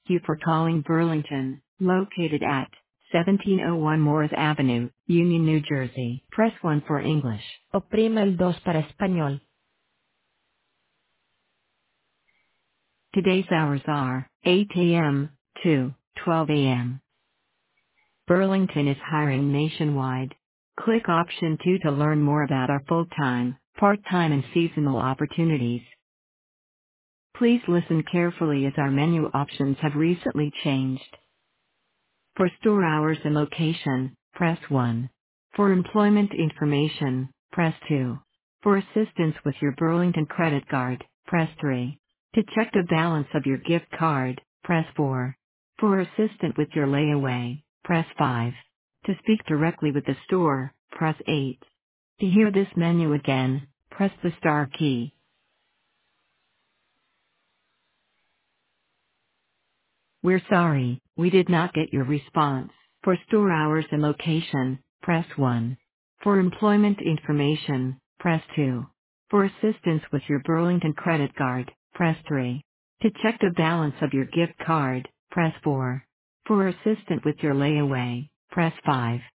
You for calling Burlington, located at 1701 Morris Avenue, Union, New Jersey. Press 1 for English. Oprima el 2 para español. Today's hours are 8 a.m. to 12 a.m. Burlington is hiring nationwide. Click option 2 to learn more about our full-time, part-time and seasonal opportunities. Please listen carefully as our menu options have recently changed. For store hours and location, press 1. For employment information, press 2. For assistance with your Burlington credit card, press 3. To check the balance of your gift card, press 4. For assistant with your layaway, press 5. To speak directly with the store, press 8. To hear this menu again, press the star key. We're sorry, we did not get your response. For store hours and location, press 1. For employment information, press 2. For assistance with your Burlington credit card, press 3. To check the balance of your gift card, press 4. For assistant with your layaway, press 5.